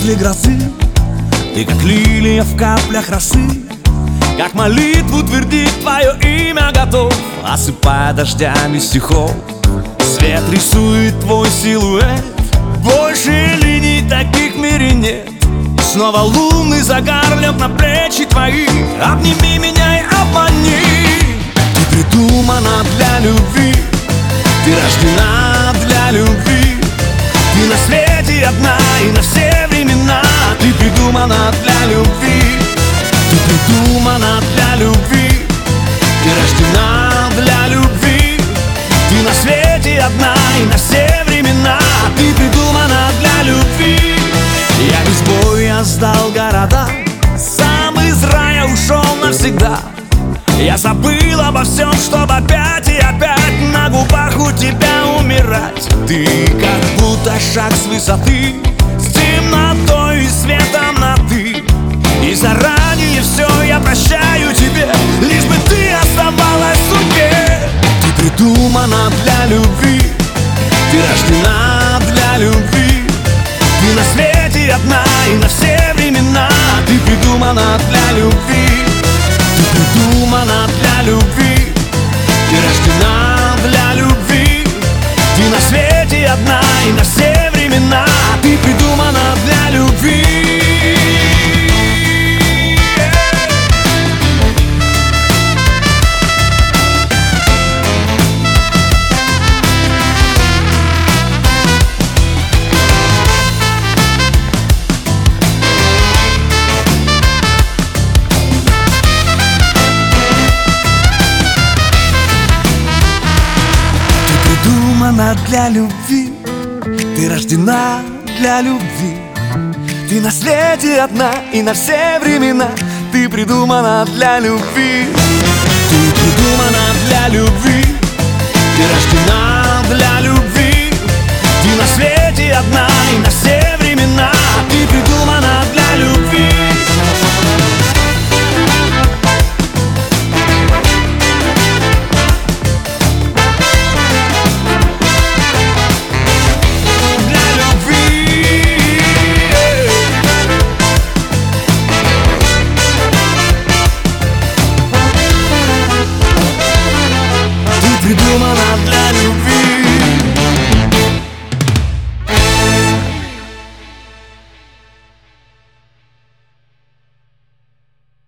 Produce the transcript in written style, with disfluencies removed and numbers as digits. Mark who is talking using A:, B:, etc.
A: После грозы ты как лилия в каплях росы, как молитву твердит твое имя готов, осыпая дождями стихов. Свет рисует твой силуэт, больше линий таких в мире нет. Снова лунный загар лег на плечи твои, обними меня и обмани. Ты придумана для любви, ты рождена для любви. Ты на свете одна и на все времена. Ты придумана для любви, ты придумана для любви. Ты рождена для любви. Ты на свете одна и на все времена. Ты придумана для любви. Я без боя сдал города, сам из рая ушел навсегда. Я забыл обо всем, чтобы опять и опять на губах у тебя умирать. Ты как будто шаг с высоты, с темнотой и светом на ты. И заранее все я прощаю тебе, лишь бы ты оставалась в судьбе. Ты придумана для любви, ты рождена для любви. Ты на свете одна и на все времена. Ты придумана для любви, ты придумана для любви. Ты рождена для любви. Ты на свете одна и на все времена. Ты придумана для любви. Придумана для любви, ты рождена для любви. Ты на свете одна и на все времена. Ты придумана для любви, ты придумана для любви. Ты рождена для любви. Ты на свете одна и на все времена. Ты придумана для любви. Придумана для